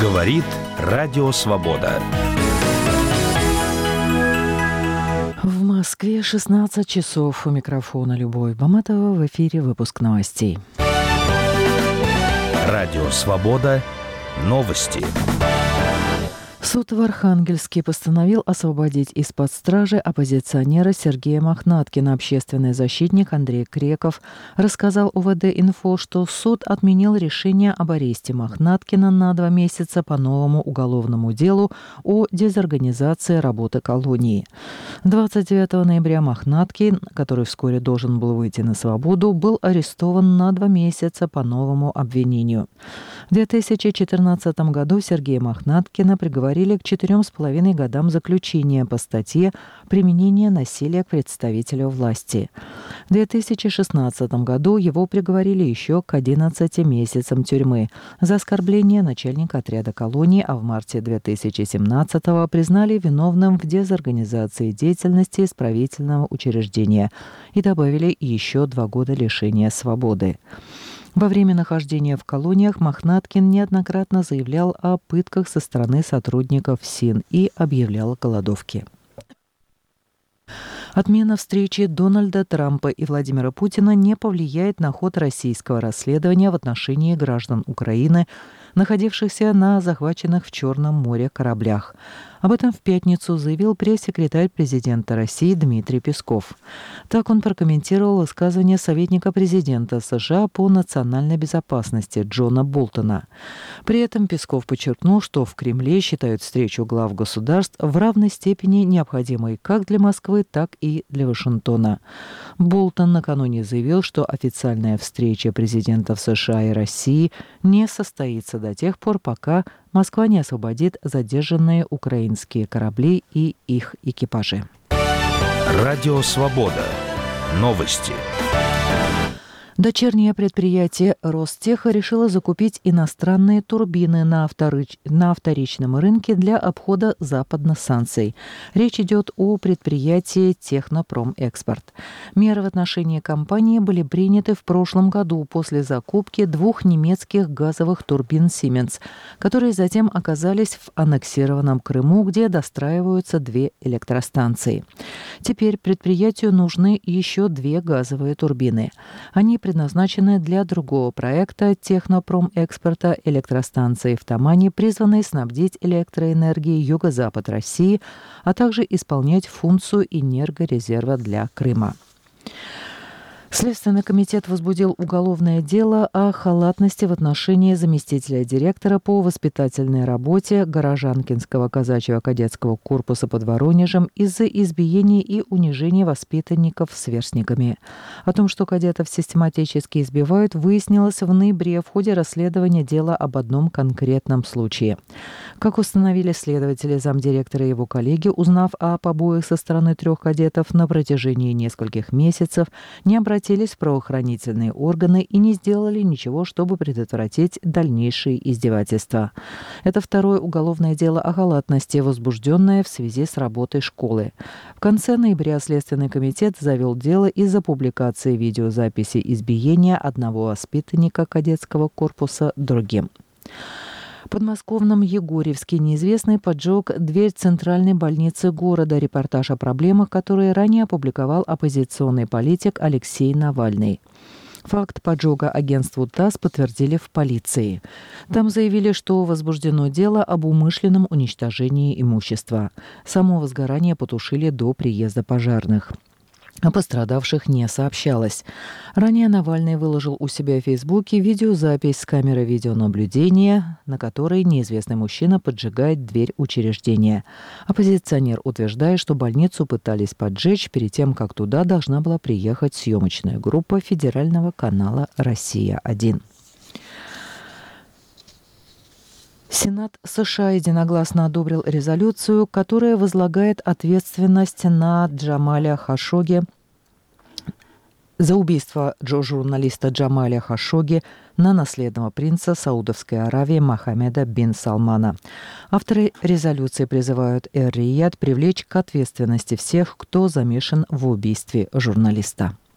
Говорит Радио Свобода. В Москве 16 часов. У микрофона Любовь Баматова. В эфире выпуск новостей. Радио Свобода. Новости. Суд в Архангельске постановил освободить из-под стражи оппозиционера Сергея Мохнаткина. Общественный защитник Андрей Креков рассказал УВД-Инфо, что суд отменил решение об аресте Мохнаткина на 2 месяца по новому уголовному делу о дезорганизации работы колонии. 29 ноября Мохнаткин, который вскоре должен был выйти на свободу, был арестован на 2 месяца по новому обвинению. В 2014 году Сергея Мохнаткина приговорили к 4,5 годам заключения по статье «Применение насилия к представителю власти». В 2016 году его приговорили еще к 11 месяцам тюрьмы за оскорбление начальника отряда колонии, а в марте 2017 признали виновным в дезорганизации деятельности исправительного учреждения и добавили еще 2 года лишения свободы. Во время нахождения в колониях Мохнаткин неоднократно заявлял о пытках со стороны сотрудников СИН и объявлял голодовки. Отмена встречи Дональда Трампа и Владимира Путина не повлияет на ход российского расследования в отношении граждан Украины, находившихся на захваченных в Черном море кораблях. Об этом в пятницу заявил пресс-секретарь президента России Дмитрий Песков. Так он прокомментировал высказывание советника президента США по национальной безопасности Джона Болтона. При этом Песков подчеркнул, что в Кремле считают встречу глав государств в равной степени необходимой как для Москвы, так и для Вашингтона. Болтон накануне заявил, что официальная встреча президентов США и России не состоится до тех пор, пока Москва не освободит задержанные украинские корабли и их экипажи. Радио Свобода. Новости. Дочернее предприятие Ростеха решило закупить иностранные турбины на вторичном рынке для обхода западных санкций. Речь идет о предприятии «Технопромэкспорт». Меры в отношении компании были приняты в прошлом году после закупки 2 немецких газовых турбин «Сименс», которые затем оказались в аннексированном Крыму, где достраиваются 2 электростанции. Теперь предприятию нужны еще 2 газовые турбины. Они предназначены для другого проекта «Технопромэкспорта» электростанции в Тамане, призванной снабдить электроэнергией юго-запад России, а также исполнять функцию энергорезерва для Крыма. Следственный комитет возбудил уголовное дело о халатности в отношении заместителя директора по воспитательной работе Горожанкинского казачьего кадетского корпуса под Воронежем из-за избиения и унижения воспитанников сверстниками. О том, что кадетов систематически избивают, выяснилось в ноябре в ходе расследования дела об одном конкретном случае. Как установили следователи, замдиректора и его коллеги, узнав о побоях со стороны 3 кадетов на протяжении нескольких месяцев, не обратились в правоохранительные органы и не сделали ничего, чтобы предотвратить дальнейшие издевательства. Это второе уголовное дело о халатности, возбужденное в связи с работой школы. В конце ноября Следственный комитет завел дело из-за публикации видеозаписи избиения одного воспитанника кадетского корпуса другим. В подмосковном Егорьевске неизвестный поджег дверь центральной больницы города. Репортаж о проблемах, которые ранее опубликовал оппозиционный политик Алексей Навальный. Факт поджога агентству ТАСС подтвердили в полиции. Там заявили, что возбуждено дело об умышленном уничтожении имущества. Само возгорание потушили до приезда пожарных. О пострадавших не сообщалось. Ранее Навальный выложил у себя в Фейсбуке видеозапись с камеры видеонаблюдения, на которой неизвестный мужчина поджигает дверь учреждения. Оппозиционер утверждает, что больницу пытались поджечь перед тем, как туда должна была приехать съемочная группа федерального канала «Россия-1». Сенат США единогласно одобрил резолюцию, которая возлагает ответственность на Джамаля Хашогги за убийство журналиста Джамаля Хашогги на наследного принца Саудовской Аравии Мохаммеда бин Салмана. Авторы резолюции призывают Эр-Рияд привлечь к ответственности всех, кто замешан в убийстве журналиста.